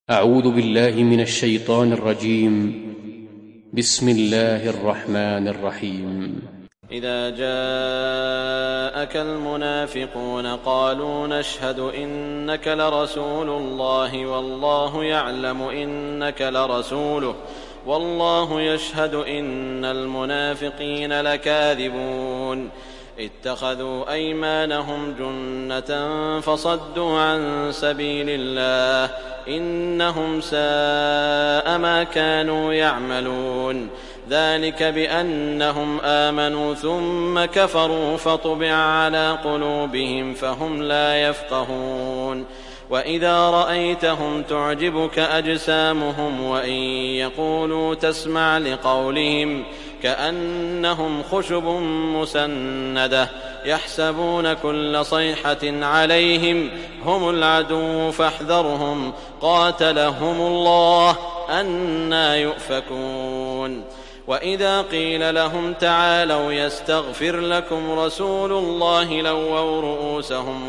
أعوذ بالله من الشيطان الرجيم. بسم الله الرحمن الرحيم. إذا جاءك المنافقون قالوا نشهد إنك لرسول الله والله يعلم إنك لرسوله والله يشهد إن المنافقين لكاذبون اتخذوا أيمانهم جنة فصدوا عن سبيل الله إنهم ساء ما كانوا يعملون ذلك بأنهم آمنوا ثم كفروا فطبع على قلوبهم فهم لا يفقهون وإذا رأيتهم تعجبك أجسامهم وإن يقولوا تسمع لقولهم كأنهم خشب مسندة يحسبون كل صيحة عليهم هم العدو فاحذرهم قاتلهم الله أنى يؤفكون وإذا قيل لهم تعالوا يستغفر لكم رسول الله لووا رؤوسهم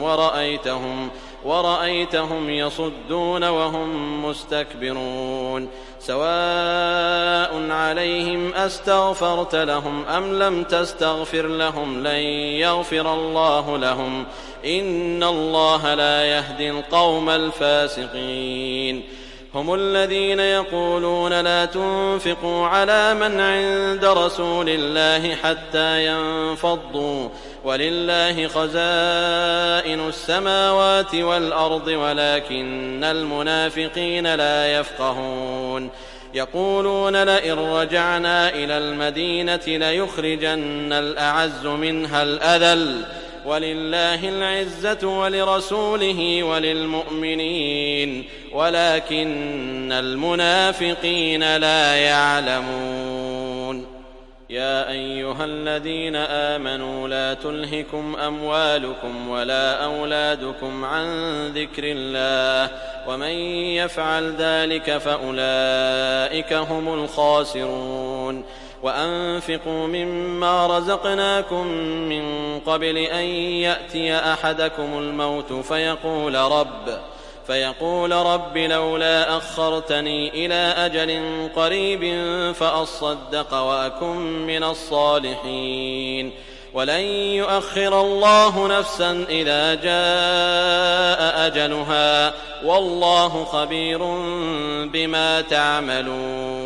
ورأيتهم يصدون وهم مستكبرون سواء عليهم أستغفرت لهم أم لم تستغفر لهم لن يغفر الله لهم إن الله لا يهدي القوم الفاسقين هم الذين يقولون لا تنفقوا على من عند رسول الله حتى ينفضوا ولله خزائن السماوات والأرض ولكن المنافقين لا يفقهون يقولون لئن رجعنا إلى المدينة ليخرجن الأعز منها الأذل ولله العزة ولرسوله وللمؤمنين ولكن المنافقين لا يعلمون يا أيها الذين آمنوا لا تلهكم أموالكم ولا أولادكم عن ذكر الله ومن يفعل ذلك فأولئك هم الخاسرون وأنفقوا مما رزقناكم من قبل أن يأتي أحدكم الموت فيقول رب لولا أخرتني إلى أجل قريب فأصدق وأكن من الصالحين ولن يؤخر الله نفسا إذا جاء أجلها والله خبير بما تعملون